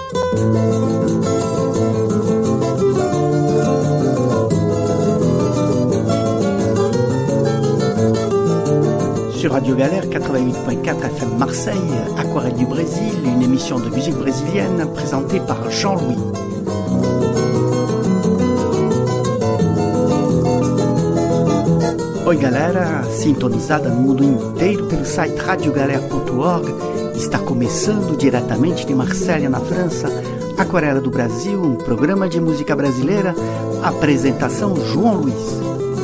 Sur Radio Galère 88.4 FM Marseille, Aquarelle du Brésil, une émission de musique brésilienne présentée par Jean-Louis. Oi galera, sintonizada no mundo inteiro pelo site radiogalera.org, está começando diretamente de Marselha, na França, Aquarela do Brasil, um programa de música brasileira, apresentação João Luiz.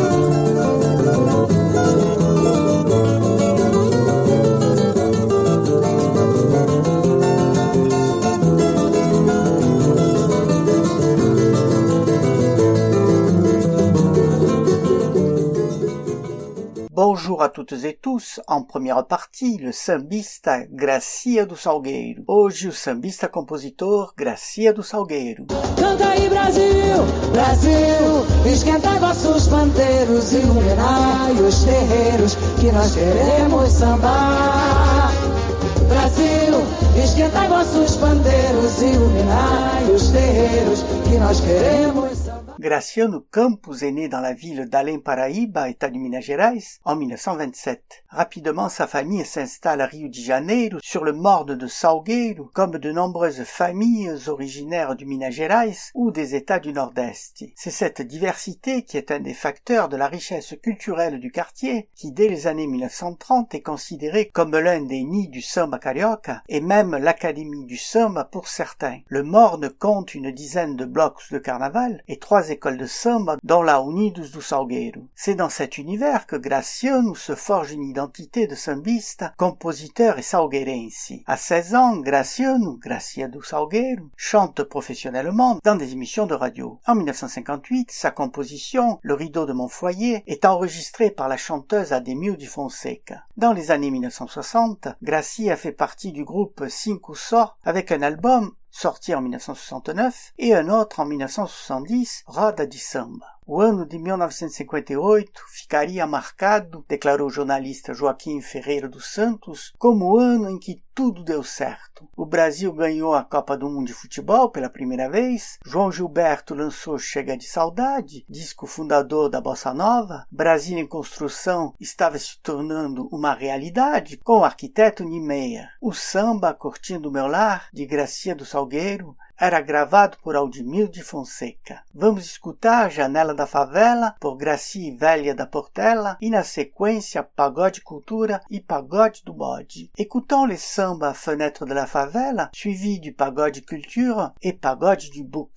Bonjour à toutes et tous, en première partie, le sambista Gracia do Salgueiro. Hoje o sambista compositor Gracia do Salgueiro. Canta aí Brasil, Brasil, esquenta vossos pandeiros, iluminai os terreiros, que nós queremos sambar. Brasil, esquenta vossos pandeiros, iluminai os terreiros, que nós queremos sambar. Graciano Campos est né dans la ville d'Além Paraíba, État de Minas Gerais, en 1927. Rapidement, sa famille s'installe à Rio de Janeiro, sur le morne de Salgueiro, comme de nombreuses familles originaires du Minas Gerais ou des États du Nord-Est. C'est cette diversité qui est un des facteurs de la richesse culturelle du quartier, qui dès les années 1930 est considéré comme l'un des nids du samba carioca, et même l'académie du samba pour certains. Le morne compte une dizaine de blocs de carnaval et 3 écoles de samba, dont la Unidos do Salgueiro. C'est dans cet univers que Graciano se forge une identité de sambista, compositeur et salgueirense. À 16 ans, Graciano, Gracia do Salgueiro, chante professionnellement dans des émissions de radio. En 1958, sa composition, Le rideau de mon foyer, est enregistrée par la chanteuse Ademil de Fonseca. Dans les années 1960, Gracia fait partie du groupe Cinco Só avec un album sorti en 1969, et un autre en 1970, Roda de Samba. O ano de 1958 ficaria marcado, declarou o jornalista Joaquim Ferreira dos Santos, como o ano em que tudo deu certo. O Brasil ganhou a Copa do Mundo de Futebol pela primeira vez, João Gilberto lançou Chega de Saudade, disco fundador da Bossa Nova, Brasil em Construção estava se tornando uma realidade com o arquiteto Niemeyer. O samba Curtindo Meu Lar, de Gracia do Salgueiro, era gravado por Aldemir de Fonseca. Vamos escutar Janela da Favela, por Gracie Velha da Portela, e na sequência Pagode Cultura e Pagode do Bode. Écoutons les samba Fenêtre de la Favela, suivi du Pagode Culture et Pagode du Bouc.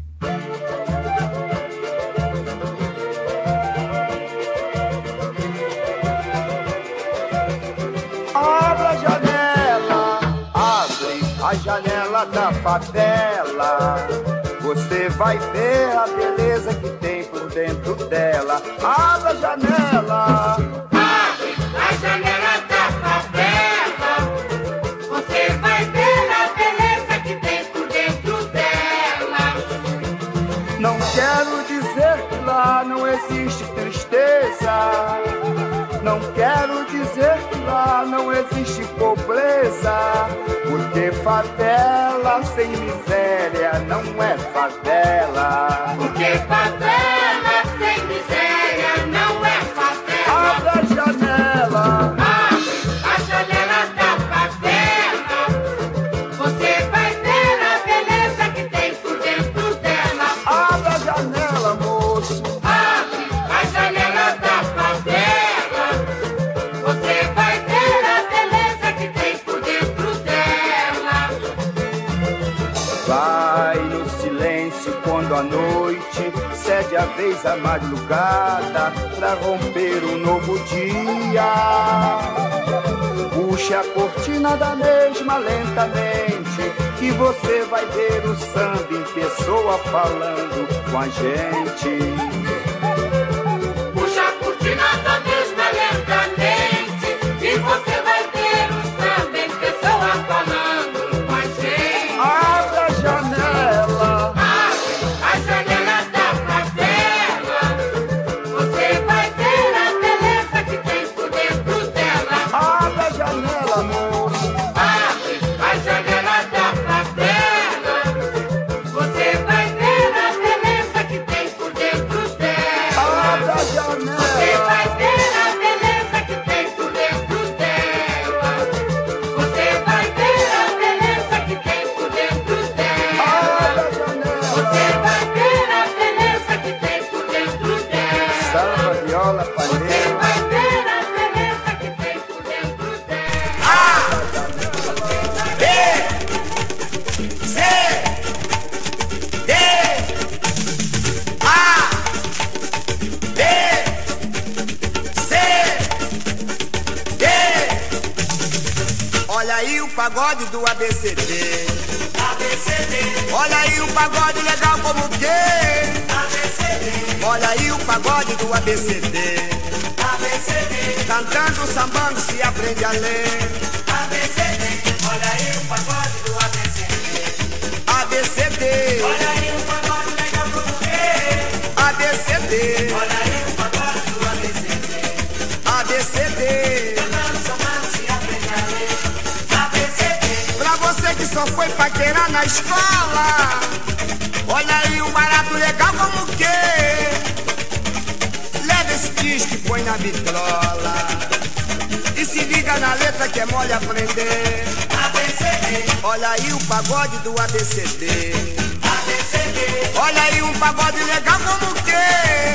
Abra a janela, abre a janela da favela. Você vai ver a beleza que tem por dentro dela. Abra a janela, abre a janela da favela. Você vai ver a beleza que tem por dentro dela. não quero dizer que lá não existe tristeza. Não quero dizer que lá não existe pobreza, porque favela sem miséria não é favela. Porque favela sem miséria não é favela. Abra a janela, abre a janela da favela. Você vai ver a beleza que tem por dentro dela. abra a janela, moço. Abre a janela da favela. Você vai ver a beleza que tem por dentro dela. Vai no silêncio quando a noite cede a vez à madrugada pra romper um novo dia. Puxe a cortina da mesma lentamente, que você vai ver o samba em pessoa falando com a gente. Puxa a cortina da mesma lentamente e você vai ver o samba em pessoa falando com a gente. Abra a janela, Abre a janela da favela. Você vai ver a beleza que tem por dentro dela. abra a janela, moço. Abre a janela da favela. pagode do ABCD. Olha aí um pagode legal como o quê? Olha aí o pagode do ABCD. Cantando, sambando, se aprende a ler. Olha aí o pagode do ABCD. ABCD. Olha aí o pagode legal como o quê? ABCD. Olha aí o pagode do ABCD. ABCD. Cantando, sambando, se aprende a ler. ABCD. Pra você que só foi paquerar na escola, olha aí um barato legal como o quê? Leva esse disco e põe na vitrola e se liga na letra que é mole aprender. ABCD. Olha aí o pagode do ABCD. ABCD. Olha aí um pagode legal como o quê?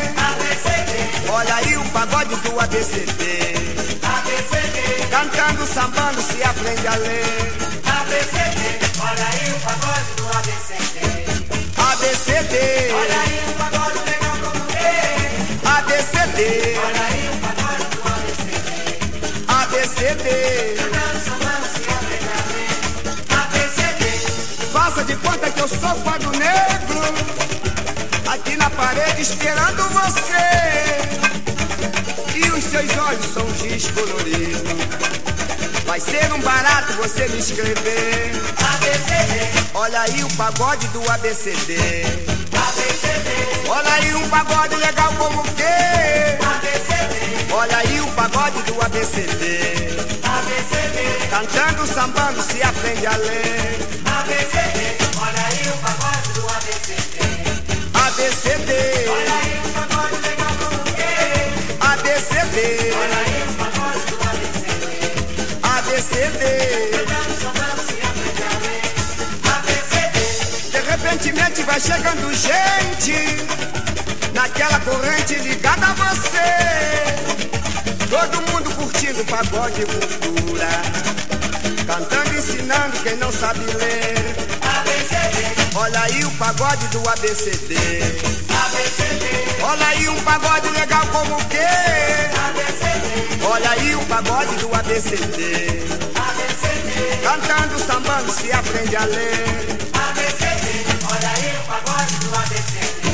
ABCD. Olha aí o pagode do ABCD. ABCD. Cantando, sambando, se aprende a ler. ABCD. Olha aí o pagode do ABCD. ABCD. Olha aí o pagode legal como o quê? ABCD. Olha aí o pagode do ABCD. ABCD. Cantando, sambando, se aprende a ler. ABCD. Faça de conta que eu sou quadro negro, aqui na parede esperando você. E os seus olhos são giz colorido. Vai ser um barato você me escrever. ABCD. Olha aí o pagode do ABCD. ABCD. Olha aí um pagode legal como o quê? ABCD. Olha aí o pagode do ABCD. ABCD. Cantando, sambando, se aprende a ler. ABCD. Olha aí o pagode do ABCD. ABCD. Olha aí o pagode legal como o quê? ABCD. Olha aí o pagode do ABCD. ABCD. Cantando, sambando, se aprende a ler. ABCD. De repentemente vai chegando gente naquela corrente ligada a você. Todo mundo curtindo pagode e cultura, cantando, ensinando quem não sabe ler. ABCD. Olha aí o pagode do ABCD. ABCD. Olha aí um pagode legal como o quê? ABCD. Olha aí o pagode do ABCD. ABCD. Cantando, sambando, se aprende a ler. ABCD. Olha aí o pagode do ABCD.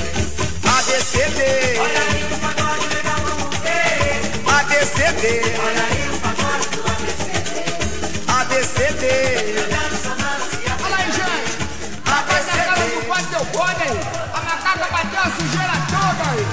ABCD. Olha aí o pagode legal como o quê? ABCD. Olha aí o pagode do ABCD. ABCD. Cantando, sambando, se aprende Olha aí, gente. Rapaz, na casa do pai deu bode aí. A macaca bateu a sujeira toda aí.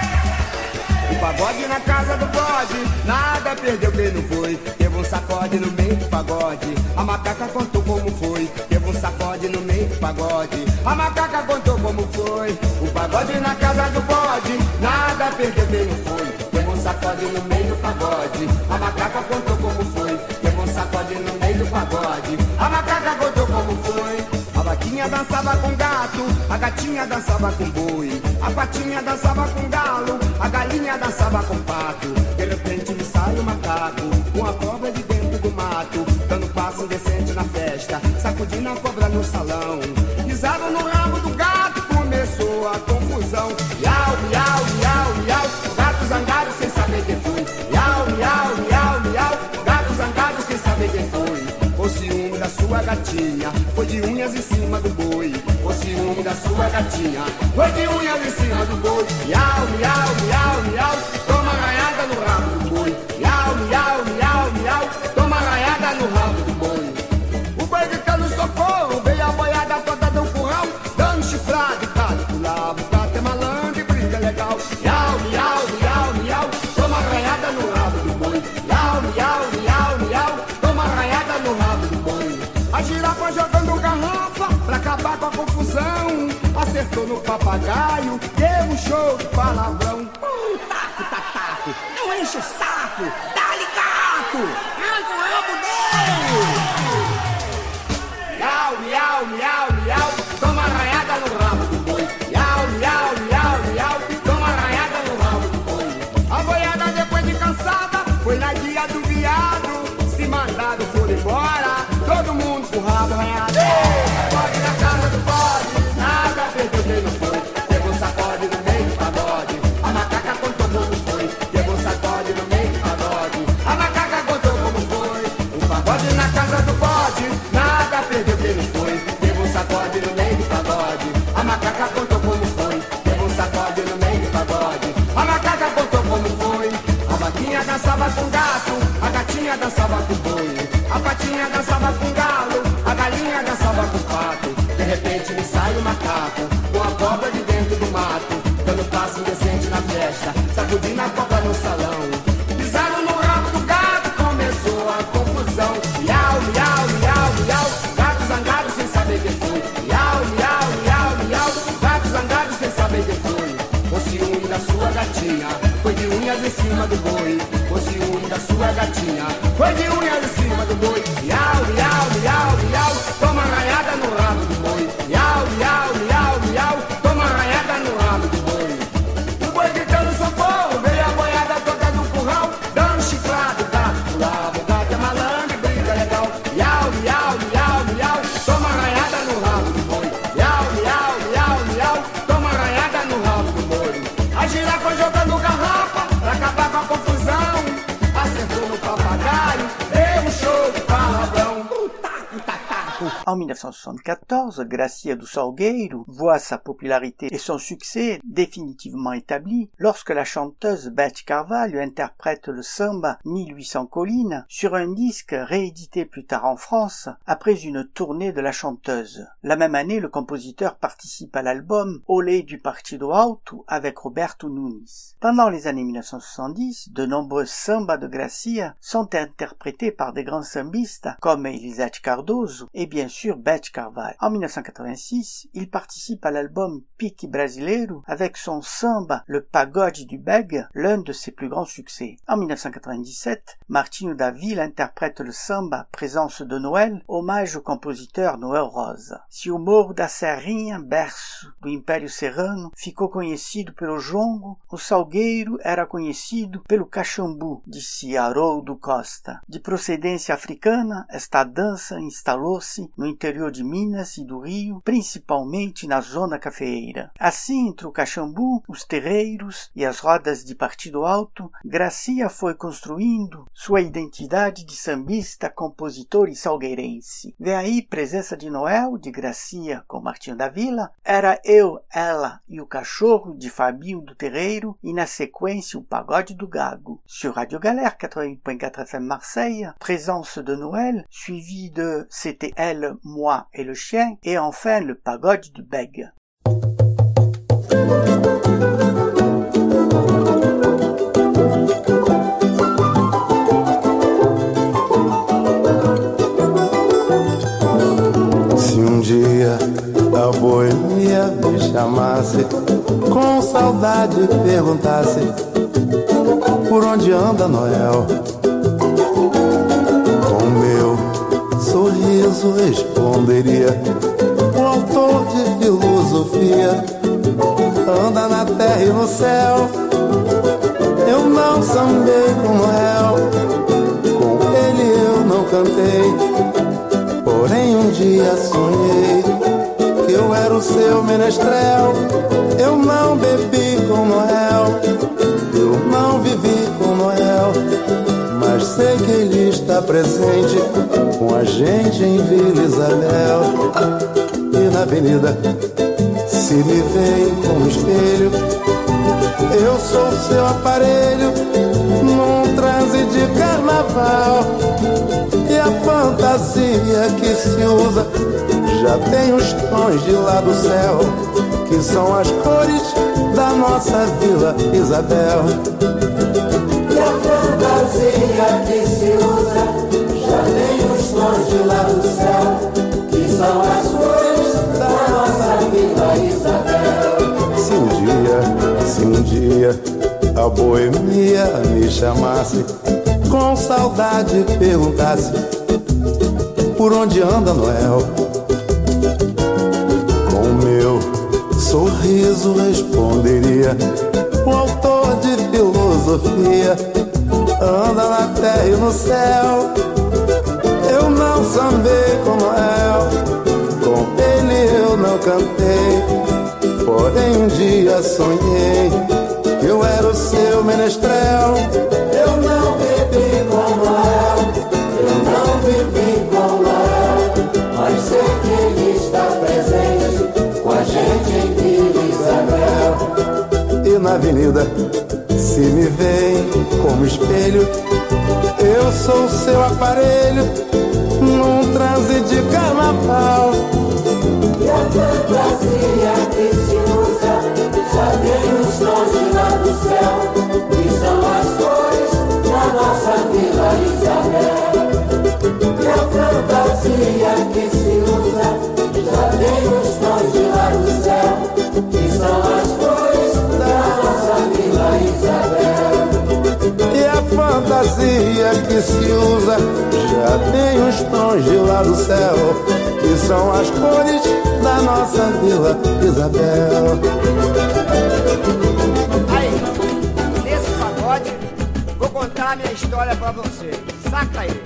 O pagode na casa do bode, nada perdeu quem não foi. Teve um sacode no meio do pagode, a macaca contou como foi. Teve um sacode no meio do pagode, a macaca contou como foi. O pagode na casa do bode, nada perdeu quem não foi. Teve um sacode no meio do pagode, a macaca contou como foi. Teve um sacode no meio do pagode, a macaca contou como foi. A vaquinha dançava com gato, a gatinha dançava com boi, a patinha dançava com galo, a galinha dançava com pato. De repente me sai o macaco, com a cobra de dentro do mato, dando passo indecente na festa, sacudindo a cobra no salão. Pisaram no rabo do gato, começou a confusão. Miau, miau, miau, miau, o gato zangado sem saber quem foi. Miau, miau, miau, miau, o gato zangado sem saber quem foi. O ciúme da sua gatinha foi de unhas em cima do boi. O ciúme da sua gatinha foi de unhas em cima do boi. Miau, miau, miau, miau, toma arranhada no rabo do boi. Miau, miau, miau, miau, toma arranhada no rabo do boi. O boi gritando socorro, veio a boiada toda do curral, dando chifrada e cada pulava. O gato é malandro e briga legal. Miau, miau, miau, miau, toma arranhada no rabo do boi. Miau, miau, miau, miau, toma arranhada no rabo do boi. A girafa jogando garrafa pra acabar com a confusão, acertou no papagaio, deu um show de palavrão. Taco, taco, não enche o saco. Dá-lhe gato. Arranca o rabo dele. Miau, miau, miau, miau, toma arranhada no rabo do boi. Miau, miau, miau, miau, toma arranhada no rabo do boi. A boiada depois de cansada foi na guia do viado, se mandaram, foram embora, todo mundo com o rabo arranhado. Pode na casa do bode, nada perdeu quem não foi. Teve um sacode no meio do pagode, a macaca contou como foi. Teve um sacode no meio do pagode, a macaca contou como foi. O pagode na casa do bode, nada no meio do pagode. A macaca contou como foi, deu um sacode no meio do pagode. A macaca contou como foi. A vaquinha dançava com gato, a gatinha dançava com boi. A patinha dançava com galo, a galinha dançava com pato. De repente me sai o macaco, com a cobra de dentro do mato, dando passo decente na festa, sacudindo a cobra no salão. Pisaram no rabo do gato, começou a confusão. Miau, miau, miau, miau, gato zangado sem saber quem foi. Miau, miau, miau, miau, gato zangado sem saber quem foi. Com ciúme da sua gatinha, foi de unhas em cima do boi. Com ciúme da sua gatinha, foi de unhas em cima do boi. Miau, miau, miau, miau, toma arranhada no rabo do boi. Miau, miau, miau, miau, toma arranhada no rabo do boi. O boi gritando socorro, veio a boiada toda no curral, dando chifrado, gato pulava, o gato é malandro e briga legal. Miau, miau, miau, miau, toma arranhada no rabo do boi. Miau, miau, miau, miau, toma arranhada no rabo do boi. A girafa jogando garrafa pra acabar com a confusão, acertou no papagaio, deu um show de palavrão. En 1974, Gracia do Salgueiro voit sa popularité et son succès définitivement établis lorsque la chanteuse Beth Carvalho interprète le samba 1800 collines sur un disque réédité plus tard en France après une tournée de la chanteuse. La même année, le compositeur participe à l'album Olé du Partido Alto avec Roberto Nunes. Pendant les années 1970, de nombreux sambas de Gracia sont interprétés par des grands sambistes comme Elisete Cardoso et bien sûr Beth Carvalho. En 1986, il participe à l'album Pique Brasileiro avec son samba Le Pagode du Beg, l'un de ses plus grands succès. En 1997, Martinho da Vila interprète le samba Présence de Noël, hommage au compositeur Noel Rosa. Se o Morro da Serrinha, berço do Império Serrano, ficou conhecido pelo jongo, o Salgueiro era conhecido pelo caxambu, disse Haroldo Costa. De procedência africana, esta dança instalou-se no interior de Minas e do Rio, principalmente na zona cafeeira. Assim, entre o caxambu, os terreiros e as rodas de Partido Alto, Gracia foi construindo sua identidade de sambista, compositor e salgueirense. Vem aí presença de Noel, de Gracia com Martinho da Vila, Era Eu, Ela e o Cachorro, de Fabinho do Terreiro, e na sequência o Pagode do Gago. Sur Radio Galère 88.4 FM Marseille, Présence de Noël, suivi de C'était Elle, Moi et le Chien, et enfin le Pagode du Beg. Se um dia a boemia me chamasse, com saudade perguntasse por onde anda Noel, com meu sorriso responderia: o autor de filosofia anda na terra e no céu. Eu não sambei com Noel, com ele eu não cantei, porém um dia sonhei que eu era o seu menestrel. Eu não bebi com Noel, eu não vivi com Noel, mas sei que ele está presente com a gente em Vila Isabel. E na avenida, se me vem com um espelho, eu sou seu aparelho num transe de carnaval. E a fantasia que se usa já tem os tons de lá do céu, que são as cores da nossa Vila Isabel. E a fantasia que se usa já tem os tons de lá do céu, que são as cores da nossa Vila Isabel. Se um dia a boemia me chamasse, com saudade perguntasse por onde anda Noel, com meu sorriso responderia: o autor de filosofia anda na terra e no céu. Eu não sambei com Noel, com ele eu não cantei, porém um dia sonhei que eu era o seu menestrel. Eu não bebi com Noel, eu não vivi com Noel, mas sei que ele está presente na avenida, se me veem como espelho, eu sou o seu aparelho num transe de carnaval. E a fantasia que se usa já tem os tons de lá do céu, que são as cores da nossa Vila Isabel. E a fantasia que se usa já tem os tons de lá do céu, que são as cores da nossa Vila Isabel. E a fantasia que se usa já tem os tons de lá do céu, que são as cores da nossa Vila Isabel. Aí, nesse pagode, vou contar a minha história pra você. Saca aí.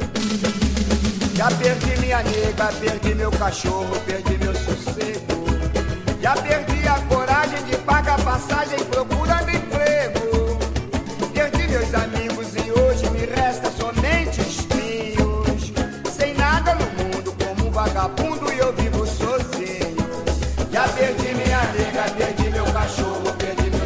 Já perdi minha nega, perdi meu cachorro, perdi meu sossego. Já perdi a coragem de pagar passagem procurando emprego. Perdi meus amigos e hoje me resta somente espinhos. Sem nada no mundo, como um vagabundo, e eu vivo sozinho. Já perdi minha nega, perdi meu cachorro, perdi meu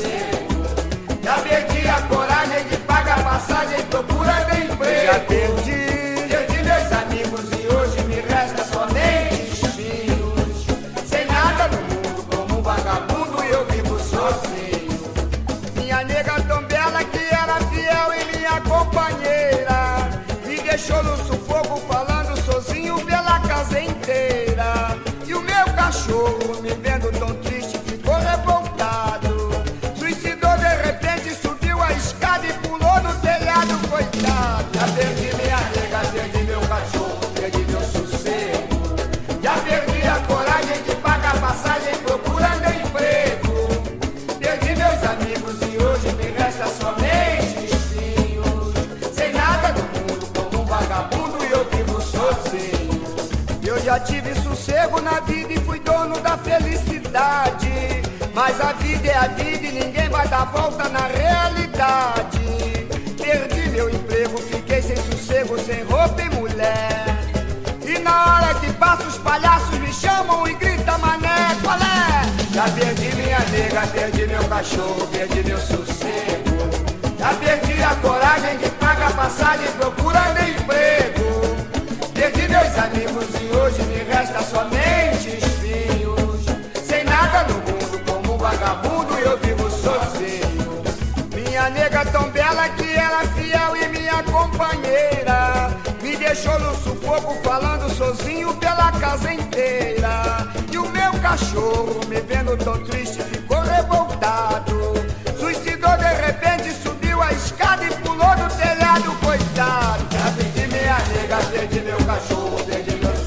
sossego. Já perdi a coragem de pagar passagem procurando emprego. Já perdi meus amigos e hoje me resta somente espinhos. Sem nada no mundo, como um vagabundo, e eu vivo sozinho. Minha nega tão bela que era fiel e minha companheira, me deixou no sufoco falando sozinho pela casa inteira. E o meu cachorro, me vendo tão triste, ficou revoltado. Suicidou de repente, subiu a escada e pulou no telhado, coitado. Já perdi minha nega, perdi meu cachorro, perdi meu sossego. Já perdi a coragem de pagar passagem procurando emprego. Perdi meus amigos e hoje me resta somente espinhos. Sem nada no mundo, como um vagabundo, e eu vivo sozinho. Eu já tive sossego na vida e fui dono da felicidade. Mas a vida é a vida e ninguém vai dar volta na realidade. Perdi meu emprego, fiquei sem sossego, sem roupa e mulher. E na hora que passa os palhaços me chamam e gritam: mané, qual é? Já perdi minha nega, perdi meu cachorro, perdi meu sossego. Já perdi a coragem de pagar passagem procurando emprego. Perdi meus amigos e hoje me resta somente espinhos. Sem nada no mundo, como um vagabundo, e eu vivo sozinho. Minha nega tão bela que era fiel e minha companheira, me deixou no sufoco falando sozinho pela casa inteira. E o meu cachorro, me vendo tão triste, ficou revoltado. Suicidou de repente, subiu a escada e pulou no telhado, coitado. Já perdi minha nega, perdi meu cachorro, perdi meu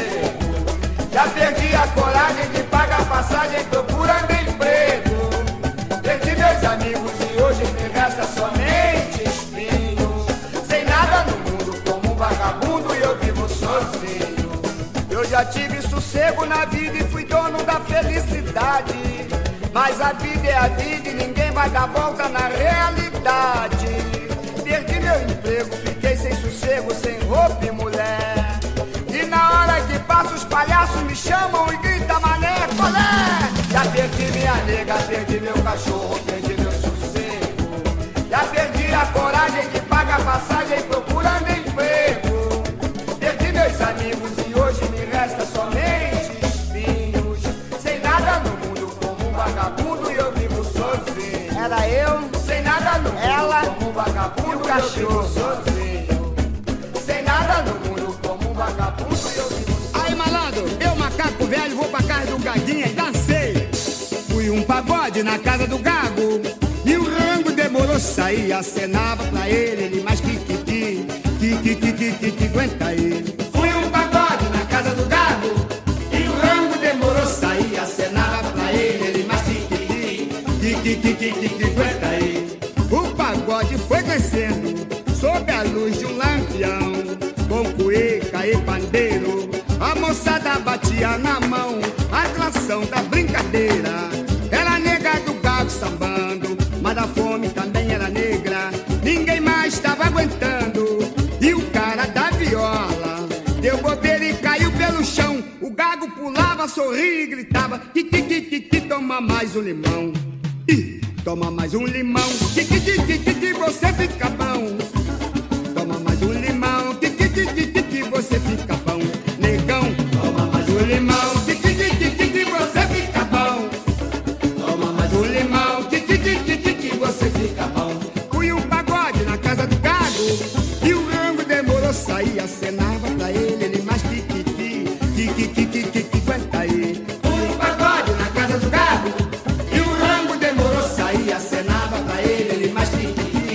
sossego. Já perdi a coragem de pagar passagem procurando emprego. Perdi meus amigos e hoje me resta somente espinhos. Sem nada no mundo, como um vagabundo, e eu vivo sozinho. Eu já tive sossego na vida e fui dono da felicidade. Mas a vida é a vida e ninguém vai dar volta na realidade. Perdi meu emprego, fiquei sem sossego, sem roupa e mulher. E na hora que passa os palhaços me chamam e gritam: mané, qual é? Já perdi minha nega, perdi meu cachorro, perdi meu sossego. Já perdi a coragem de pagar passagem procurando emprego. Perdi meus amigos e hoje me resta somente espinhos. Sem nada no mundo, como um vagabundo, e eu vivo sozinho. Era eu, sem nada no mundo, ela, como um vagabundo, e o cachorro sozinho. Sem nada no mundo, como um vagabundo, e eu vivo sozinho. Aí, malandro, eu, macaco velho, vou pra casa do Gaguinha e dancei. Fui um pagode na casa do Gago e o rango demorou sair. Acenava pra ele mais que aguenta ele. Fui um pagode na casa do Gago e o rango demorou sair. Acenava pra ele mais que aguenta ele. O pagode foi crescendo sob a luz de um lampião, com cueca e pandeiro. A moçada batia na mão, a atração da brincadeira. Era nega do Gago sambando, mas da fome também era negra. Ninguém mais estava aguentando. E o cara da viola deu bobeira e caiu pelo chão. O Gago pulava, sorria e gritava: toma mais um limão. Toma mais um limão, que você fica bom. Toma mais um limão, que você fica bom. Negão, toma mais um limão, que você fica bom. Toma mais um limão, que você fica bom. Fui um pagode na casa do gado e o rango demorou sair. Acenava pra ele mais que aguenta aí. Fui um pagode na casa do gado e o rango demorou sair. Acenava pra ele mais que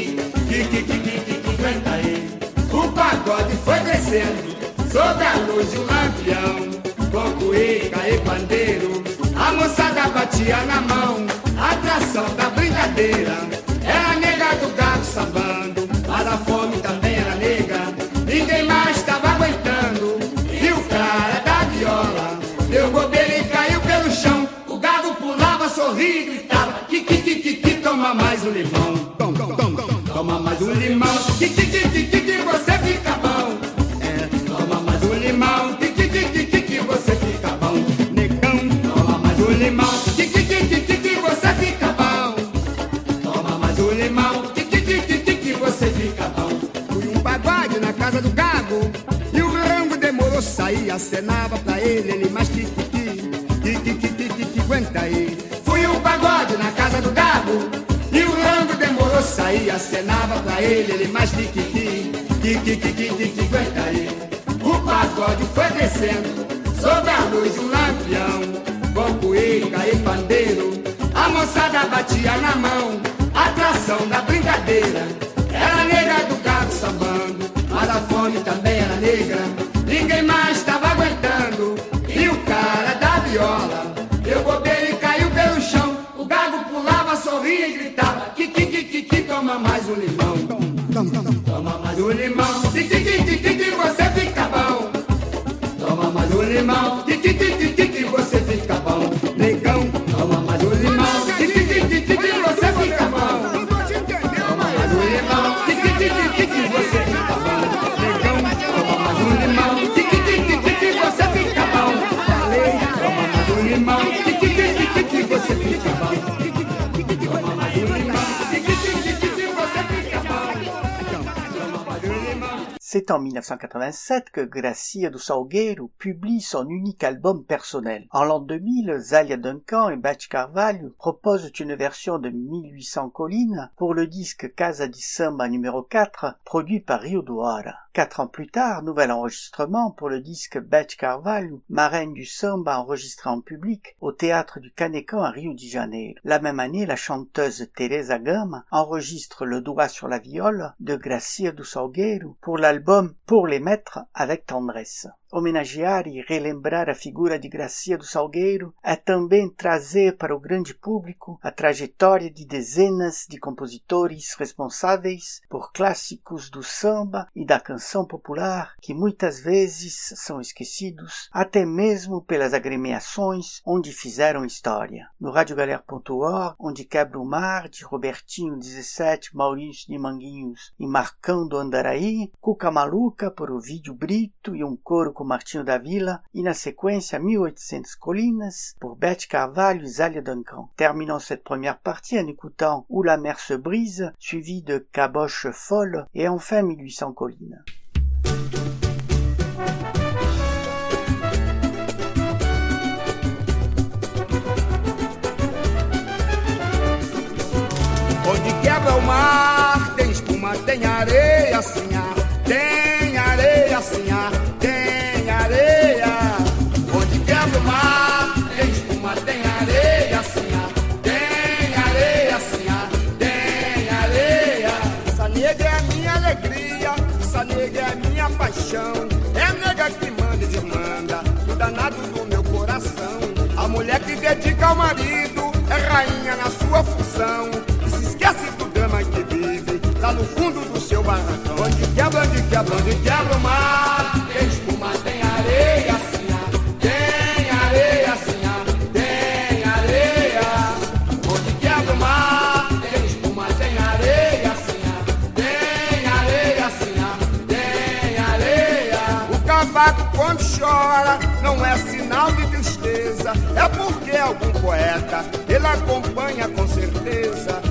aguenta aí. O pagode foi crescendo sob a luz de um lampião, com cuíca e pandeiro, a moçada batia na mão, a atração da brincadeira. Era a nega do gado sambando, mas a fome também era nega, ninguém mais estava aguentando. E o cara da viola deu bobeira e caiu pelo chão. O gado pulava, sorria e gritava, toma mais um limão. Toma mais um limão, você fica bom. Toma mais um limão, você fica bom. Negão, toma mais um limão, você fica bom. Toma mais um limão, você fica bom. Fui um pagode na casa do gado e o rango demorou sair. Acenava pra ele mais que aguenta aí. Fui um pagode na casa do gado e o rango demorou sair. Acenava pra ele mais que aguenta aí. O pagode foi descendo sob a luz de um lampião, com cuíca e pandeiro, a moçada batia na mão, a atração da brincadeira. Era a nega do gado sambando, mas a fome também era negra, ninguém mais estava aguentando. E o cara da viola deu bobeira e caiu pelo chão. O gado pulava, sorria e gritava, toma mais um limão. Toma mais um limão, você fica bom. Toma mais um limão, você fica bom. Negão, toma mais um limão, você fica bom. Toma mais um limão, você fica bom. Negão, toma mais um limão, você fica bom. Falei, toma mais um limão, você fica bom. Toma mais um limão. C'est en 1987 que Gracia do Salgueiro publie son unique album personnel. En l'an 2000, Zélia Duncan et Beth Carvalho proposent une version de 1800 Collines pour le disque Casa de Samba numéro 4, produit par Rio Doara. 4 ans plus tard, nouvel enregistrement pour le disque Beth Carvalho, marraine du samba enregistré en public au théâtre du Canecan à Rio de Janeiro. La même année, la chanteuse Teresa Gama enregistre Le doigt sur la viole de Gracia do Salgueiro pour l'album Pour les mettre avec tendresse. Homenagear e relembrar a figura de Gracia do Salgueiro é também trazer para o grande público a trajetória de dezenas de compositores responsáveis por clássicos do samba e da canção popular que muitas vezes são esquecidos até mesmo pelas agremiações onde fizeram história. No radiogalera.org, onde quebra o mar, de Robertinho 17, Maurício de Manguinhos e Marcão do Andaraí, Cuca Maluca por Ovidio Brito e um coro com Martinho da Vila, e na sequência 1800 Collines pour Beth Carvalho et Zélia Duncan. Terminons cette première partie en écoutant Où la mer se brise, suivi de Caboche folle, et enfin 1800 Collines. Onde quebra o mar, tem espuma, tem areia, assim, tem areia, assim, tem areia. Onde quebra o mar, tem espuma, tem areia, assim, tem areia, assim, tem areia. Essa nega é a minha alegria, essa nega é a minha paixão. É a nega que manda e desmanda, o danado do meu coração. A mulher que dedica ao marido é rainha na sua função. Esquece do drama que vive lá no fundo do seu barracão. Onde quebra o mar, tem espuma, tem areia, assim, tem areia, assim, tem areia. Onde quebra o mar, tem espuma, tem areia, assim, tem areia, assim, tem areia. O cavaco quando chora não é sinal de tristeza, é porque algum poeta ele acompanha com certeza.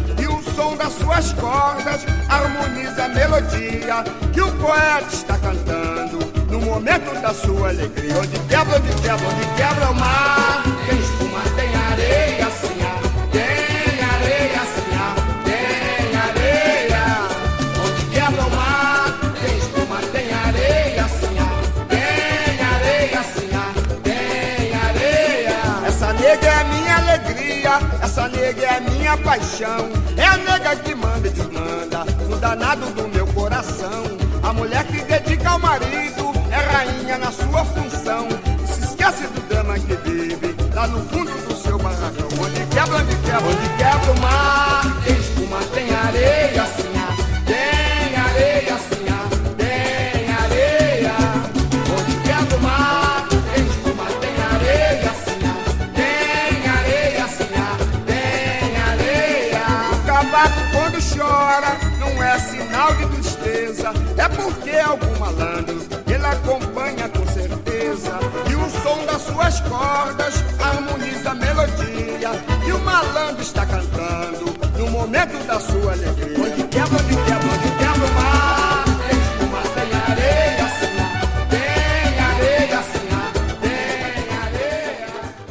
das suas cordas harmoniza a melodia que o poeta está cantando no momento da sua alegria. Onde quebra o mar, tem espuma, tem areia, sim, tem areia, sim, tem areia. Onde quebra o mar, tem espuma, tem areia, sim, tem areia, sim, tem areia. Essa nega é a minha alegria, essa nega é a minha paixão. É a nega que manda e desmanda no danado do meu coração. A mulher que dedica ao marido é rainha na sua função. E se esquece do drama que vive lá no fundo do seu barracão. Onde quebra o mar, tem espuma, tem areia, sim, tem areia, sim, tem areia. Onde quebra o mar, tem espuma, tem areia, sim, tem areia, sim, tem areia. O cavaco quando chora não é sinal de tristeza, é porque algum malandro ele acompanha com certeza. E o som das suas cordas harmoniza a melodia e o malandro está cantando no momento da sua alegria. Onde quebra o mar, tem espuma, tem areia, sim, tem areia, sim, tem areia.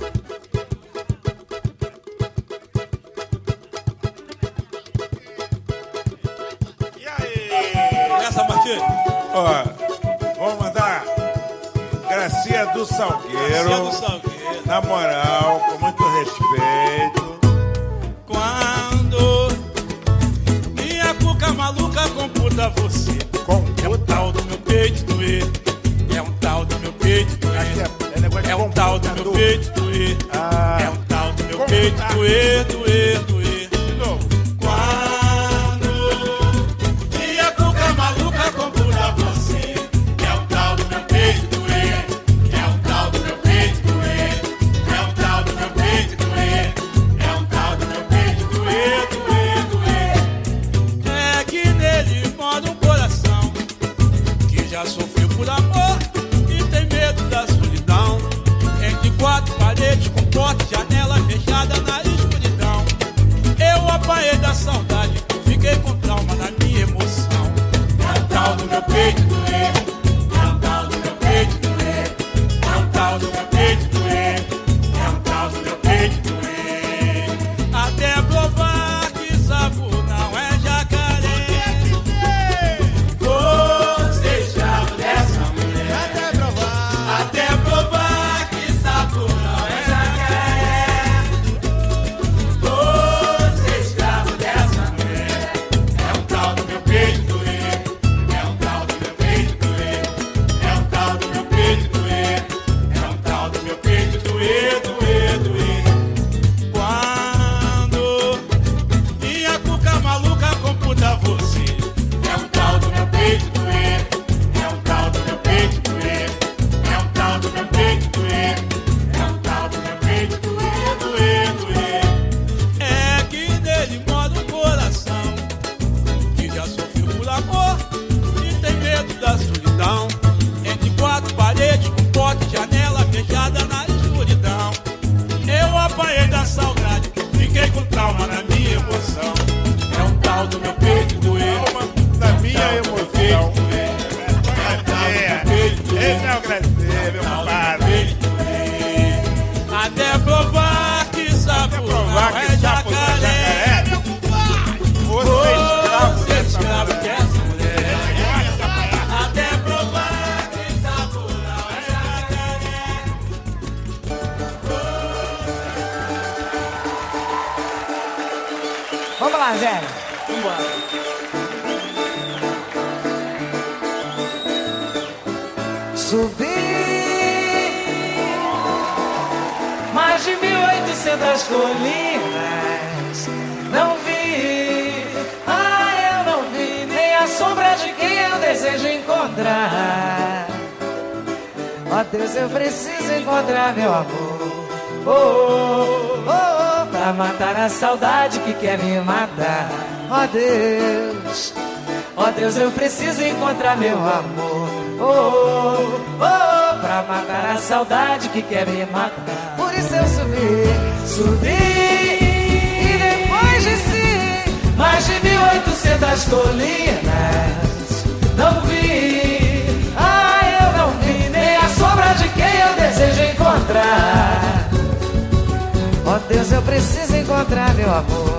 E aí? Essa, Martins? Ó, vamos mandar Gracinha do Salgueiro. Na moral, com muito respeito. Quando minha cuca maluca computa você, é um tal do meu peito doer. É um tal do meu peito doer. É um tal do meu peito doer. É um tal do meu peito doer, doer, doer. De novo. Quando minha cuca maluca computa você, é um tal do meu peito doer. É um tal do meu peito doer. É um tal do meu peito doer. É um tal do meu peito doer, doer, doer. É que nele mora um coração que já sofreu por amor e tem medo da solidão. Entre quatro paredes com porta, janela fechada na escuridão. Eu apanhei da saudade, fiquei com trauma na minha emoção. É um tal do meu peito doer. É um tal do meu peito doer. É um tal do meu peito doer. É um tal do meu peito doer. Até provar que sapo não é jacaré. Você escravo dessa mulher. Até provar que sapo não é jacaré. Você escravo dessa mulher. É um tal do meu peito doer. É um tal do meu peito doer. É um tal do meu peito doer. É um tal do meu peito doer, doer, doer. Quando minha cuca maluca computa você, é um tal do meu peito doer. É um tal do meu peito doer. É um tal do meu peito doer. É um tal do meu peito doer, doer, doer. É que nele mora um coração que já sofreu por amor e tem medo da solidão. Entre quatro paredes com porta e janela fechada na escuridão. Eu apanhei da saudade, fiquei com trauma na minha emoção. É um tal do meu peito doer. Da minha emoção. Esse é o Gracinha, meu compadre. Até provar que sapo não é jacaré. Você é escravo dessa mulher. Até provar que sapo não é jacaré. Vamos lá, Zé. Subi mais de 1.800 colinas, não vi, eu não vi nem a sombra de quem eu desejo encontrar. Ó Deus, eu preciso encontrar meu amor, pra matar a saudade que quer me matar. Ó Deus, eu preciso encontrar meu amor, pra matar a saudade que quer me matar. Por isso eu subi, e depois de si, mais de 1.000 das colinas. Não vi, eu não vi nem a sombra de quem eu desejo encontrar. Oh Deus, eu preciso encontrar meu amor.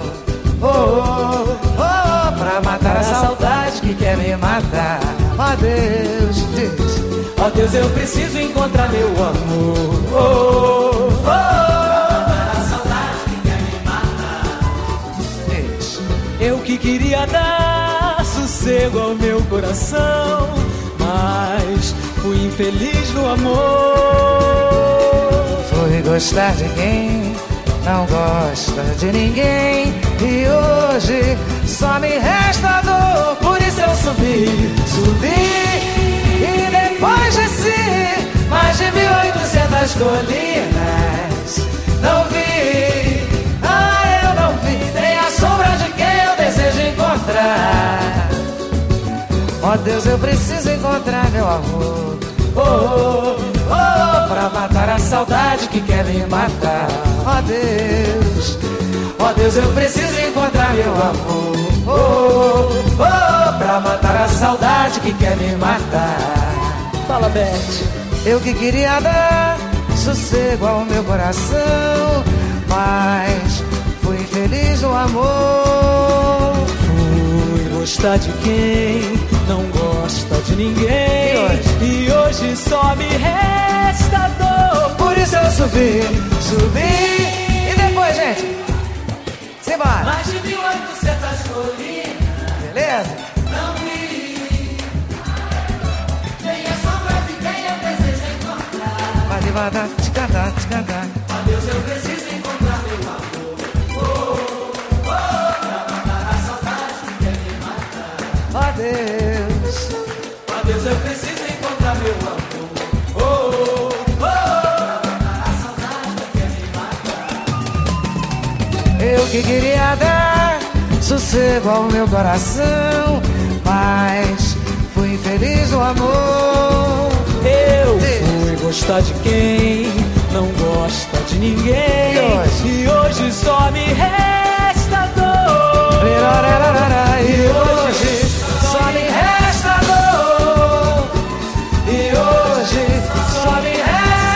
Pra matar a saudade que quer me matar. Oh Deus, Deus. Oh Deus, eu preciso encontrar meu amor. Pra matar a saudade que quer me matar. Deus. Eu que queria dar sossego ao meu coração, mas fui infeliz no amor. Fui gostar de quem não gosta de ninguém, e hoje só me resta dor. Por isso eu subi, e depois desci mais de 1.800 colinas. Não vi, eu não vi nem a sombra de quem eu desejo encontrar. Oh Deus, eu preciso encontrar meu amor. Pra matar a saudade que quer me matar. Oh Deus, eu preciso encontrar meu amor. Pra matar a saudade que quer me matar. Fala, Beth. Eu que queria dar sossego ao meu coração, mas fui infeliz no amor. Fui gostar de quem não gosta de ninguém, e hoje só me resta dor. Por isso eu subi, e depois, gente, simbora. Mais de 1.800 colinas. Beleza? Não vi nem a sombra de quem eu desejo encontrar. Vai devagar, te cantar. Oh Deus, eu preciso encontrar meu amor. Pra matar a saudade que quer me matar. Oh Deus, eu preciso encontrar meu amor. Eu que queria dar sossego ao meu coração, mas fui infeliz no amor. Eu fui gostar de quem não gosta de ninguém, e hoje só me resta dor. E hoje só me resta dor. E hoje só me resta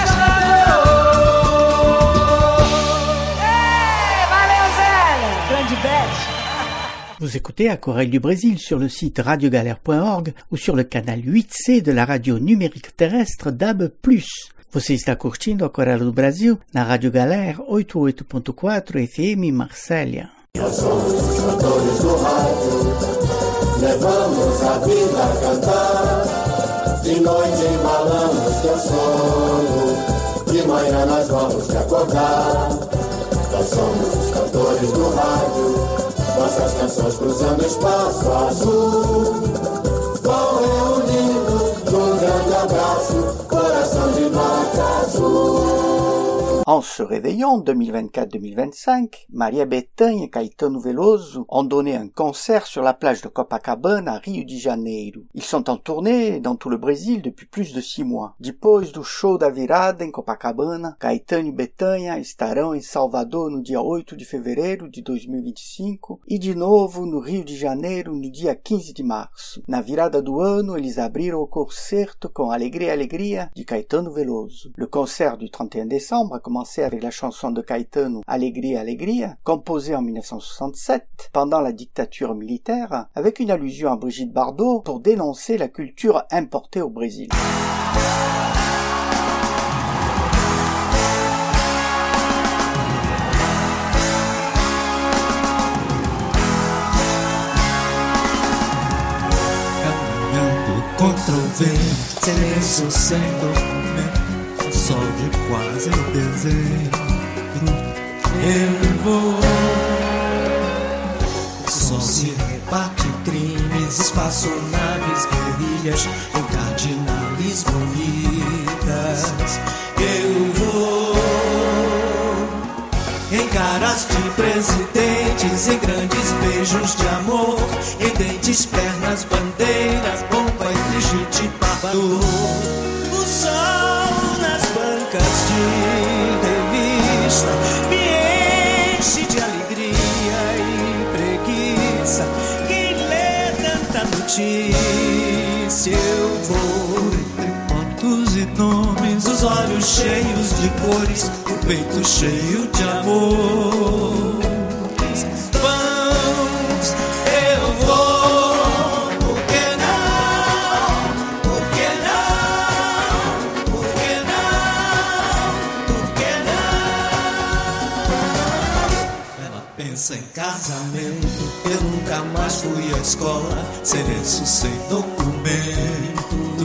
Vous écoutez Aquarelle du Brésil sur le site radiogalère.org ou sur le canal 8C de la radio numérique terrestre DAB+. Você está curtindo Aquarelle do Brasil na Rádio Galère 88.4 FM Marsella. Nós somos os cantores do rádio, levamos a vida a cantar. De noite embalamos teu sono, de manhã nós vamos te acordar. Nós somos os cantores do rádio, nossas canções cruzando espaço azul. Vão reunindo num grande abraço, coração de nota azul. En se réveillant 2024-2025, Maria Bethânia et Caetano Veloso ont donné un concert sur la plage de Copacabana à Rio de Janeiro. Ils sont en tournée dans tout le Brésil depuis plus de 6 mois. Depois do show da virada em Copacabana, Caetano e Bethânia estarão em Salvador no dia 8 de fevereiro de 2025 e de novo no Rio de Janeiro no dia 15 de março. Na virada do ano, eles abriram o concerto com Alegria, Alegria de Caetano Veloso. Le concert du 31 décembre a commencé avec la chanson de Caetano Alegria, Alegria, composée en 1967 pendant la dictature militaire, avec une allusion à Brigitte Bardot pour dénoncer la culture importée au Brésil. Caminhando contra o vento, silêncio sem documento, sol de quase dezembro, eu vou. O sol se rebate, crimes, espaçonaves, guerrilhas, encardinalismo, vidas. Eu vou em caras de presidentes, em grandes beijos de amor, em dentes, pernas, bandeiras, bomba e legitimador. O sol nas bancas de revista me enche de alegria e preguiça, que os olhos cheios de cores, o peito cheio de amor. Vamos, eu vou, por que não? Por que não? Por que não? Por que não? Ela pensa em casamento, eu nunca mais fui à escola, cereço sem documento.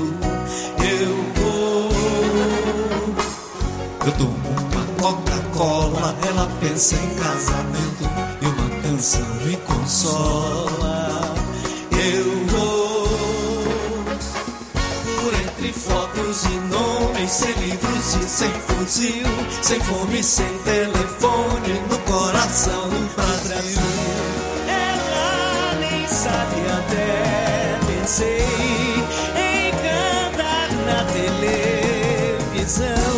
Eu tomo uma Coca-Cola, ela pensa em casamento e uma canção me consola. Eu vou por entre fotos e nomes, sem livros e sem fuzil, sem fome, sem telefone, no coração do Brasil. Ela nem sabe até, pensei em cantar na televisão.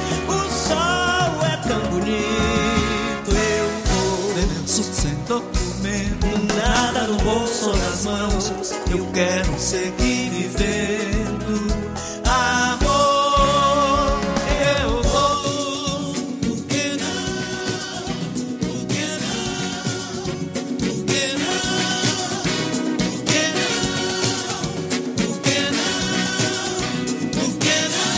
Sem documento, nada no bolso ou nas mãos, eu quero seguir vivendo. Amor, eu vou. Por que não? Por que não? Por que não? Por que não? Por que não? Por que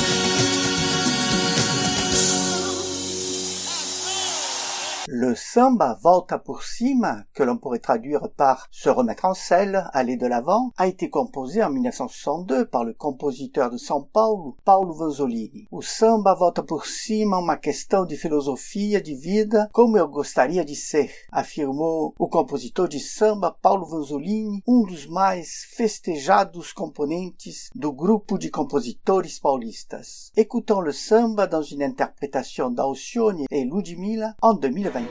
não? Le samba volta por cima, que l'on pourrait traduire par se remettre en selle, aller de l'avant, a été composé en 1962 par le compositeur de São Paulo, Paulo Vanzolini. O samba volta por cima uma questão de filosofia de vida como eu gostaria de ser, afirmou o compositor de samba Paulo Vanzolini, dos mais festejados componentes do grupo de compositores paulistas. Écoutons le samba dans une interprétation d'Alcione et Ludmilla en 2024.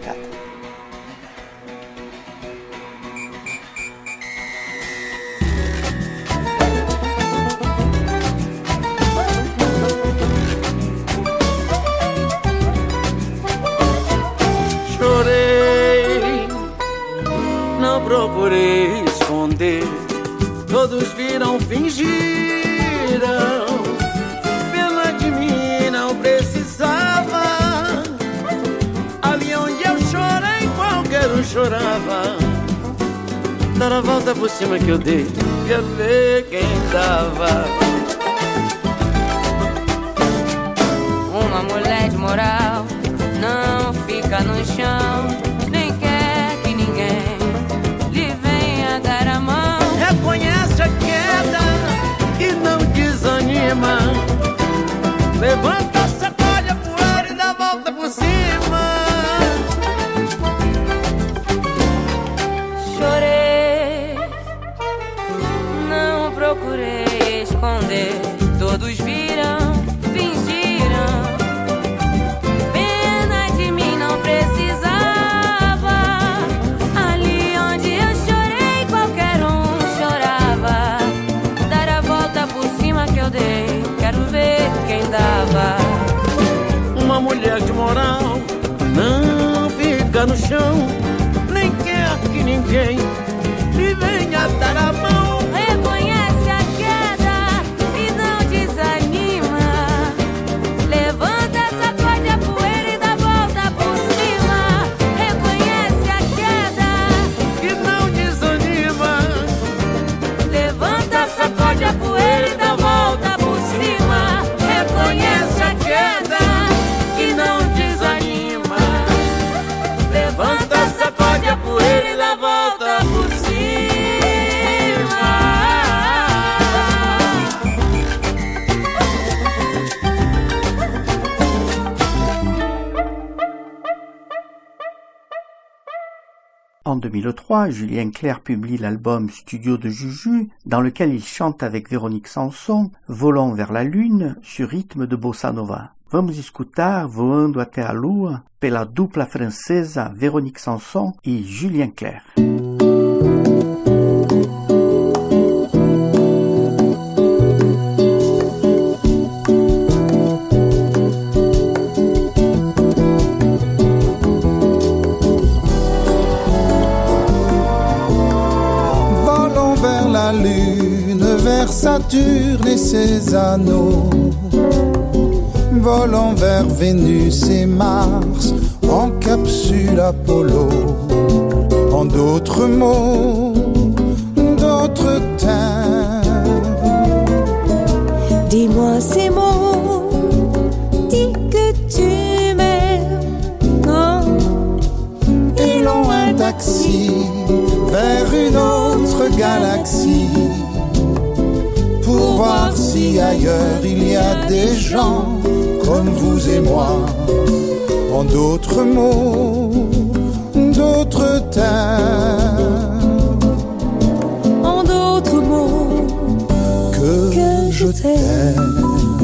Chorei, não procurei esconder, todos viram, fingiram, pena de mim não precisava. Ali onde eu chorei, qualquer um chorava. Dar a volta por cima que eu dei, quero ver quem dava. Uma mulher de moral não fica no chão, nem quer que ninguém lhe venha dar a mão. Reconhece a queda e não desanima, levanta, sacode a poeira e dá a volta por cima. Chorei, não procurei esconder, todos viram, fingiram, pena de mim não precisava. Ali onde eu chorei, qualquer um chorava. Dar a volta por cima que eu dei, quero ver quem dava. Uma mulher de moral não fica no chão, nem quer que ninguém lhe venha dar a mão. Reconhece a queda e não desanima, levanta, sacode a poeira e dá a volta por cima. Reconhece a queda e não desanima, levanta, sacode a poeira e dá a volta por cima. Reconhece a queda e não desanima, levanta, sacode a poeira e dá a volta por cima. En 2003, Julien Clerc publie l'album Studio de Juju, dans lequel il chante avec Véronique Sanson, Volant vers la Lune, sur rythme de bossa nova. Vamos escutar Voando até a Lua, pela dupla francesa Véronique Sanson e Julien Clerc. Saturne et ses anneaux, volant vers Vénus et Mars en capsule Apollo. En d'autres mots, d'autres termes. Dis-moi ces mots, dis que tu m'aimes. Et l'on un taxi vers une autre galaxie pour voir si ailleurs il y a des gens comme vous et moi. En d'autres mots, d'autres termes. En d'autres mots, que je t'aime.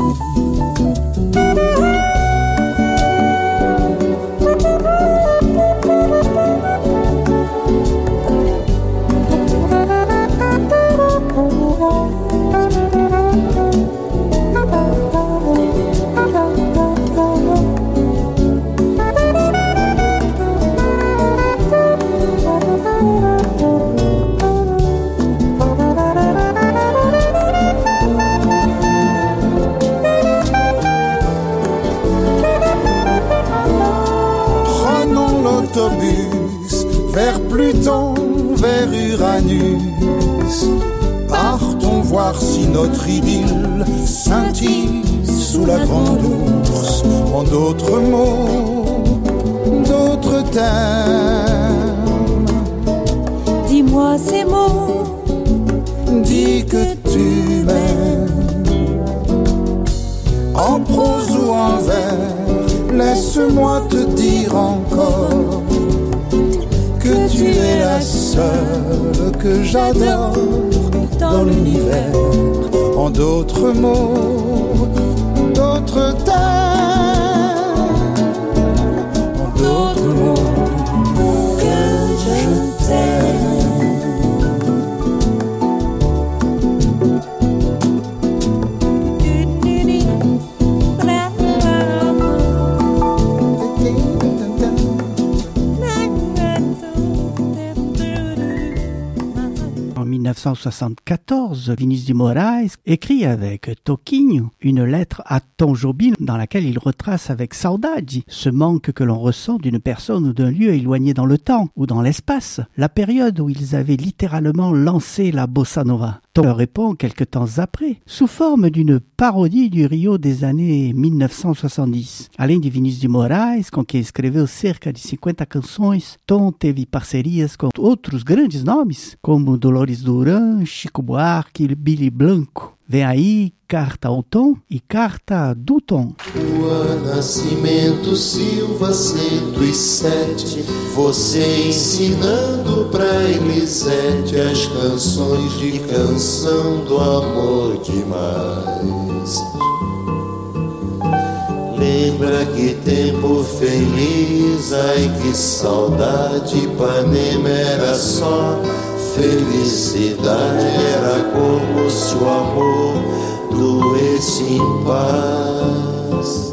Vers Pluton, vers Uranus, partons voir si notre idylle scintille sous la grande ours. En d'autres mots, d'autres termes. Dis-moi ces mots, dis que tu m'aimes. En prose ou en vers, laisse-moi te dire encore que tu es la seule que j'adore dans l'univers. En d'autres mots, d'autres termes. En d'autres mots, que je t'aime. En 1974, Vinícius de Moraes écrit avec Toquinho une lettre à Tom Jobim dans laquelle il retrace avec saudade ce manque que l'on ressent d'une personne ou d'un lieu éloigné dans le temps ou dans l'espace, la période où ils avaient littéralement lancé la bossa nova. Tom leur répond quelque temps après, sous forme d'une parodie du Rio des années 1970. Além de Vinícius de Moraes, com quem escreveu cerca de 50 canções, Tom teve parcerias com outros grandes nomes, como Dolores Duran, Chico Buarque e Billy Blanco. Vem aí Carta ao Tom e Carta do Tom. Rua Nascimento Silva 107, você ensinando pra Elisete as canções de canção do amor demais. Lembra que tempo feliz, ai que saudade, Ipanema era só felicidade, era como se o amor doesse em paz.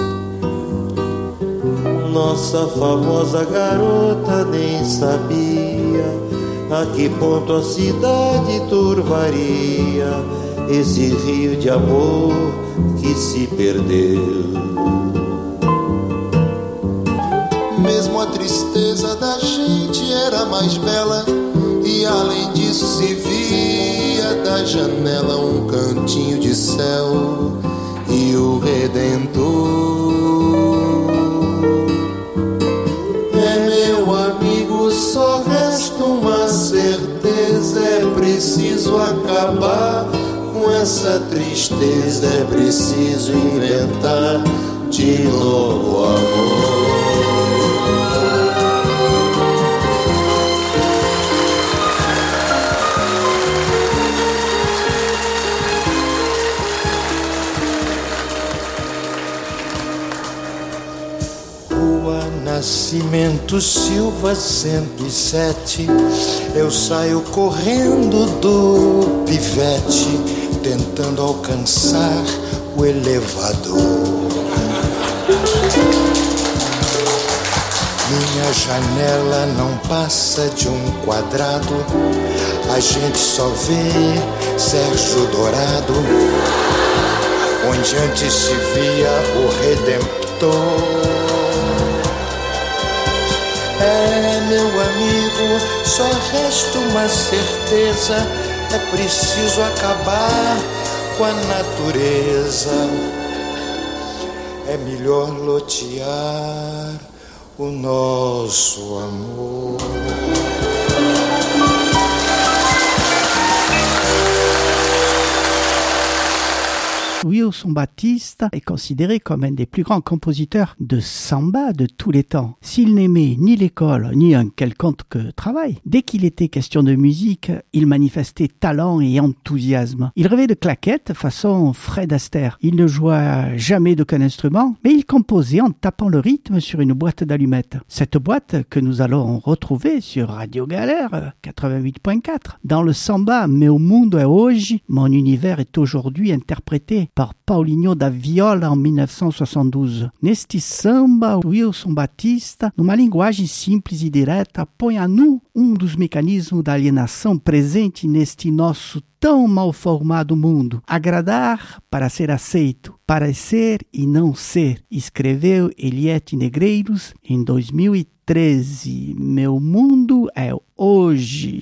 Nossa famosa garota nem sabia a que ponto a cidade turvaria esse rio de amor que se perdeu. Mesmo a tristeza da gente era mais bela, e além disso se via da janela um cantinho de céu e o Redentor. É, meu amigo, só resta uma certeza, é preciso acabar com essa tristeza, é preciso inventar de novo amor. Nascimento Silva 107, eu saio correndo do pivete, tentando alcançar o elevador. Minha janela não passa de um quadrado, a gente só vê Sérgio Dourado. onde antes se via o Redentor. Meu amigo, só resta uma certeza: é preciso acabar com a natureza. É melhor lotear o nosso amor. Wilson Baptiste est considéré comme un des plus grands compositeurs de samba de tous les temps. S'il n'aimait ni l'école ni un quelconque travail, dès qu'il était question de musique, il manifestait talent et enthousiasme. Il rêvait de claquettes façon Fred Astaire. Il ne jouait jamais d'aucun instrument, mais il composait en tapant le rythme sur une boîte d'allumettes. Cette boîte que nous allons retrouver sur Radio Galère 88.4. Dans le samba Meu Mundo é Hoje, mon univers est aujourd'hui interprété par Paulinho da Viola en 1972. Neste samba, Wilson Baptiste, numa linguagem simples e direta, põe a nu dos mecanismos da alienação presente neste nosso tão mal formado mundo. Agradar para ser aceito, parecer e não ser, escreveu Eliette Negreiros em 2013. Meu mundo é hoje.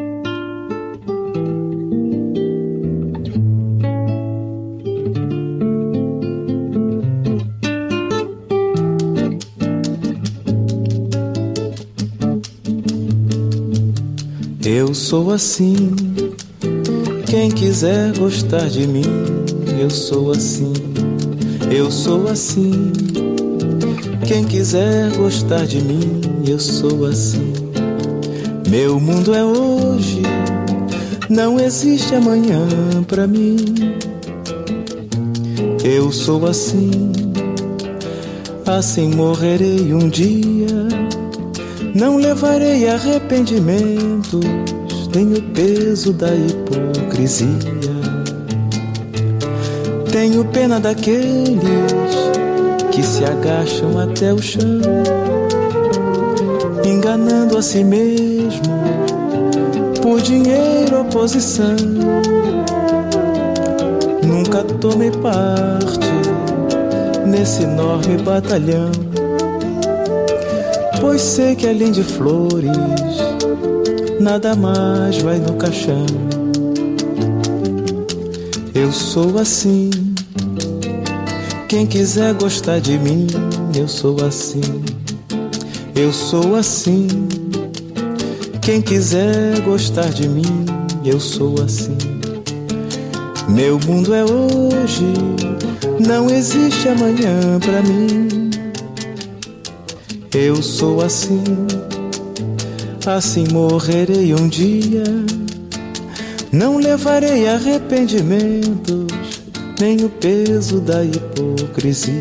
Eu sou assim, quem quiser gostar de mim, eu sou assim, eu sou assim. Quem quiser gostar de mim, eu sou assim. Meu mundo é hoje, não existe amanhã pra mim. Eu sou assim, assim morrerei um dia. Não levarei arrependimentos, nem o peso da hipocrisia. Tenho pena daqueles que se agacham até o chão, enganando a si mesmo por dinheiro ou posição. Nunca tomei parte nesse enorme batalhão, pois sei que além de flores nada mais vai no caixão. Eu sou assim, quem quiser gostar de mim, eu sou assim. Eu sou assim, quem quiser gostar de mim, eu sou assim. Meu mundo é hoje, não existe amanhã pra mim. Eu sou assim, assim morrerei um dia. Não levarei arrependimentos, nem o peso da hipocrisia.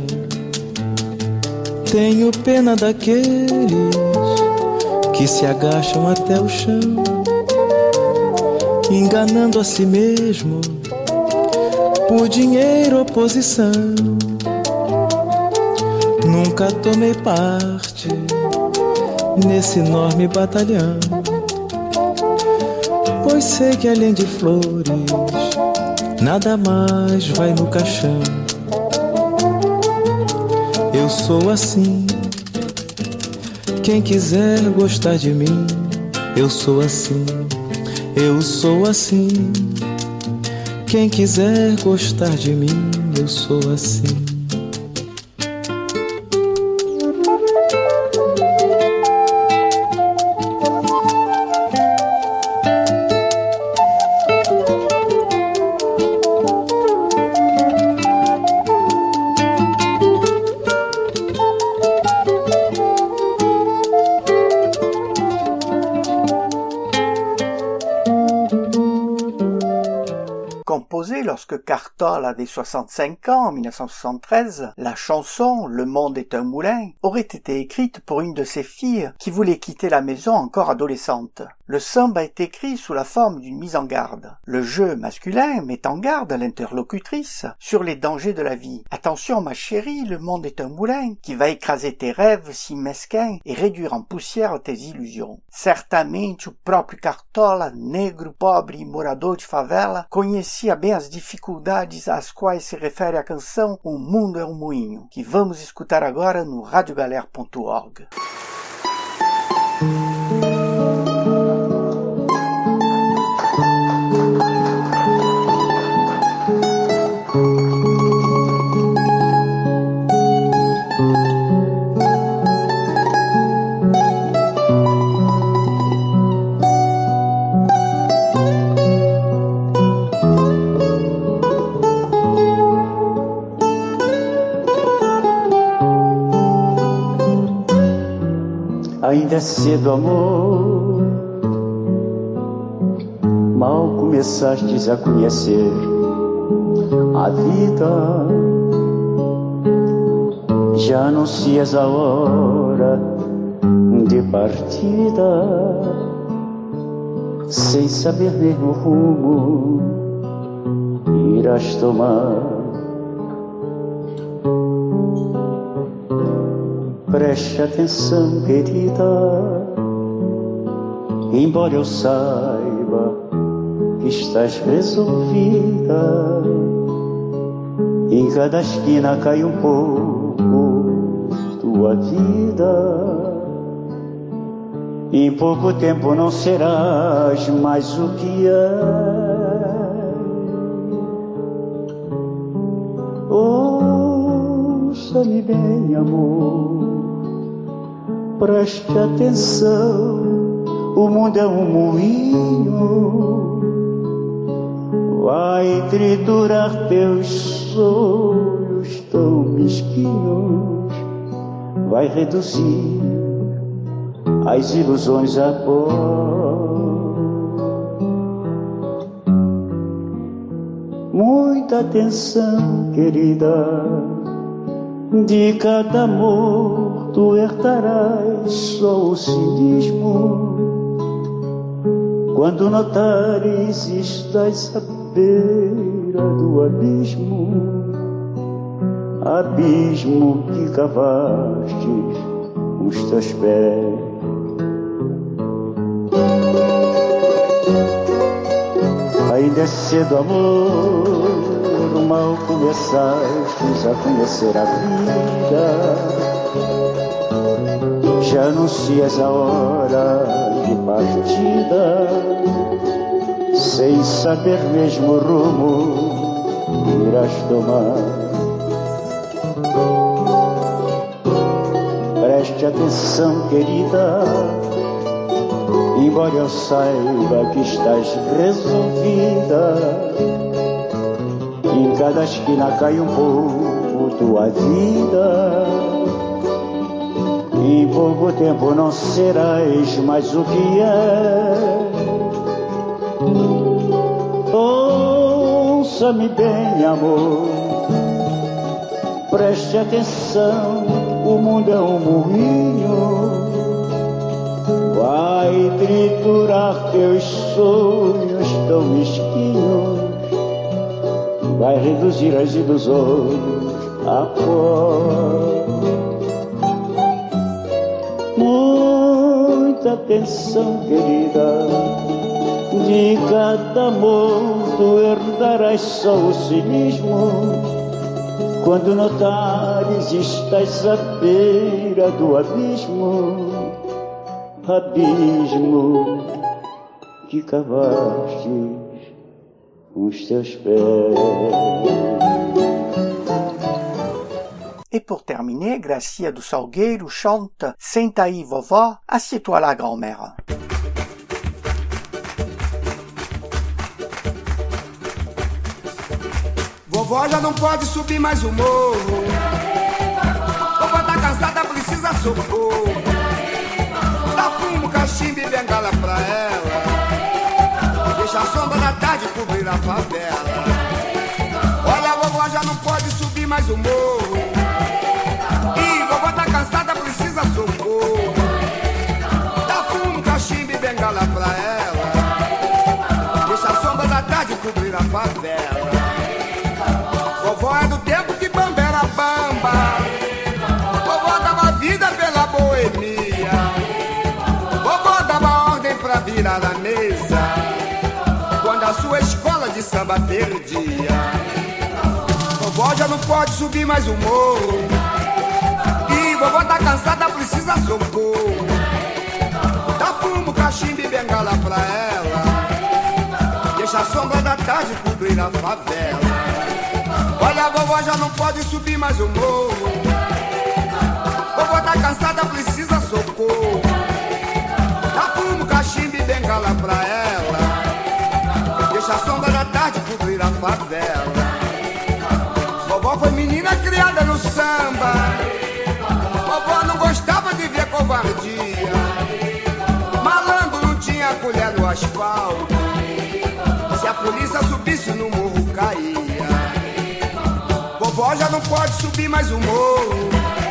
Tenho pena daqueles que se agacham até o chão, enganando a si mesmo por dinheiro ou posição. Nunca tomei parte nesse enorme batalhão, pois sei que além de flores nada mais vai no caixão. Eu sou assim, quem quiser gostar de mim, eu sou assim. Eu sou assim, quem quiser gostar de mim, eu sou assim. Composée lorsque Cartol avait 65 ans en 1973, la chanson « Le monde est un moulin » aurait été écrite pour une de ses filles qui voulait quitter la maison encore adolescente. Le samba est écrit sous la forme d'une mise en garde. Le jeu masculin met en garde l'interlocutrice sur les dangers de la vie. Attention ma chérie, le monde est un moulin qui va écraser tes rêves si mesquins et réduire en poussière tes illusions. Certamente o próprio Cartola, negro, pobre e morador de favela, conhecia bem as dificuldades às quais se refere a canção O Mundo é um Moinho, que vamos escutar agora no radiogalera.org. Ainda é cedo, amor, mal começastes a conhecer a vida, já anuncias a hora de partida, sem saber mesmo o rumo irás tomar. Preste atenção, querida, embora eu saiba que estás resolvida. Em cada esquina cai um pouco tua vida. Em pouco tempo não serás mais o que é. Ouça-me bem, amor, preste atenção, o mundo é um moinho, vai triturar teus sonhos tão mesquinhos, vai reduzir as ilusões a pó. Muita atenção, querida, de cada amor tu herdarás só o cinismo. Quando notares estás à beira do abismo, abismo que cavastes com os teus pés. Ainda é cedo, amor, mal começastes a conhecer a vida, já anuncias a hora de partida, sem saber mesmo o rumo que irás tomar. Preste atenção, querida, embora eu saiba que estás resolvida. Em cada esquina cai um pouco tua vida. Em pouco tempo não serás mais o que é. Ouça-me bem, amor, preste atenção, o mundo é um moinho, vai triturar teus sonhos tão mesquinhos, vai reduzir as ilusões a pó. Muita atenção, querida, de cada amor tu herdarás só o cinismo. Quando notares estás à beira do abismo, abismo que cavastes com os teus pés. Et pour terminer, Gracia do Salgueiro chante « Senta aí, vovó, assieds-toi là, grand-mère ». Vovó já não pode subir mais o morro. Vovó tá cansada, precisa socorro. Dá fumo, cachimbo e bengala pra ela. Deixa a sombra da tarde cobrir a favela. Olha, a vovó já não pode subir mais o morro. Ih, vovó tá cansada, precisa socorro. Dá fumo, cachimbo e bengala pra ela. virar a mesa quando a sua escola de samba perdia. Vovó já não pode subir mais o morro e vovó tá cansada, precisa socorro. Dá fumo, cachimbo e bengala pra ela, deixa a sombra da tarde cobrir a favela. Olha, a vovó já não pode subir mais o morro, vovó tá cansada, precisa socorro. Dá fumo, cachimbo e bengala pra ela, deixa a sombra da tarde cobrir a favela. Vovó foi menina criada no samba, vovó não gostava de ver covardia. Malandro não tinha colher no asfalto, se a polícia subisse no morro caía. Vovó já não pode subir mais o morro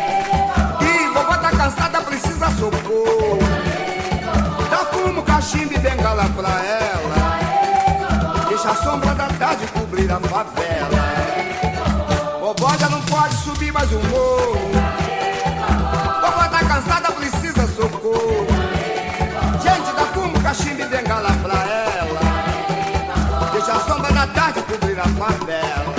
e vovó tá cansada, precisa socorro. Dá fumo, cachimbo e bengala pra ela, deixa a sombra da tarde cobrir a favela. Vovó já não pode subir mais o morro, vovó tá cansada, precisa socorro. Gente, dá fumo, cachimbo e bengala pra ela, deixa a sombra da tarde cobrir a favela.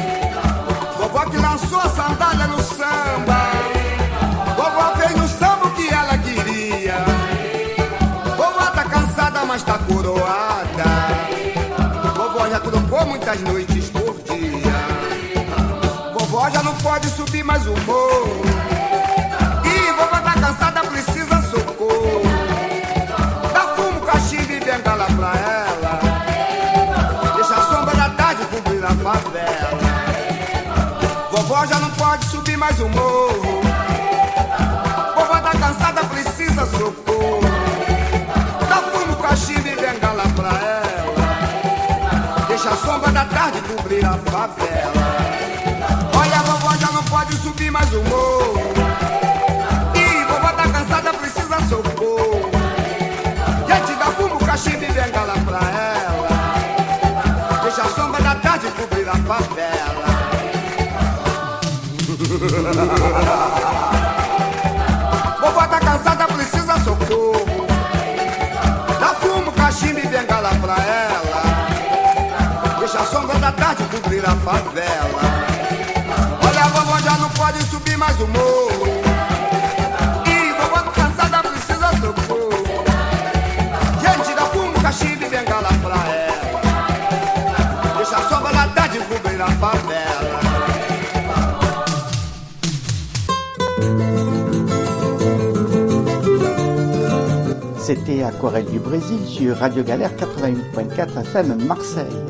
Vovó que lançou a sandália no samba, vovó fez no samba o que ela queria. Vovó tá cansada, mas tá coroada, vovó já trocou muitas noites por dia. Vovó já não pode subir mais o morro e vovó tá cansada, precisa socorro. Dá fumo, cachimbo e bengala pra ela, deixa a sombra da tarde cobrir a favela. Vovó já não pode subir mais o morro, vovó tá cansada, precisa socorro. Dá fumo, cachimbo e bengala pra ela, deixa a sombra da tarde cobrir a favela. Olha, a vovó já não pode subir mais o morro e vovó tá cansada, precisa socorro. Gente, dá fumo, cachimbo e bengala pra ela, deixa a sombra da tarde cobrir a favela. Vovó tá cansada, precisa socorro. Dá fumo, cachimbo e bengala pra ela, deixa a sombra da tarde cobrir a favela. Olha, a vovó já não pode subir mais o morro e vovó tá cansada, precisa socorro. Gente, dá fumo, cachimbo e bengala pra ela, deixa a sombra da tarde cobrir a favela. C'était Aquarelle du Brésil sur Radio Galère 88.4 FM Marseille.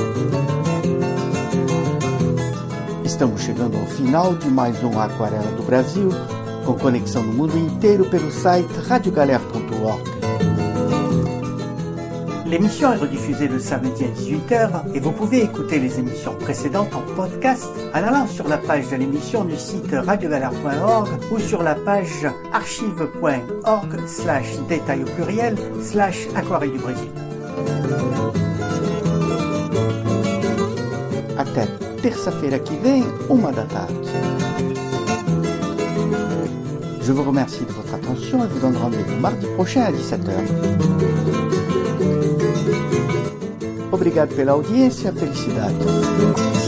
Estamos chegando ao final de mais um Aquarela do Brasil, com conexão no mundo inteiro pelo site radiogalère.org. L'émission est rediffusée le samedi à 18h et vous pouvez écouter les émissions précédentes en podcast en allant sur la page de l'émission du site radiogalère.org ou sur la page archive.org/détail au pluriel/Aquarelle du Brésil. Até terça-feira que vem, 1h. Je vous remercie de votre attention et vous donne rendez-vous mardi prochain à 17h. Obrigado pela audiência, felicidades.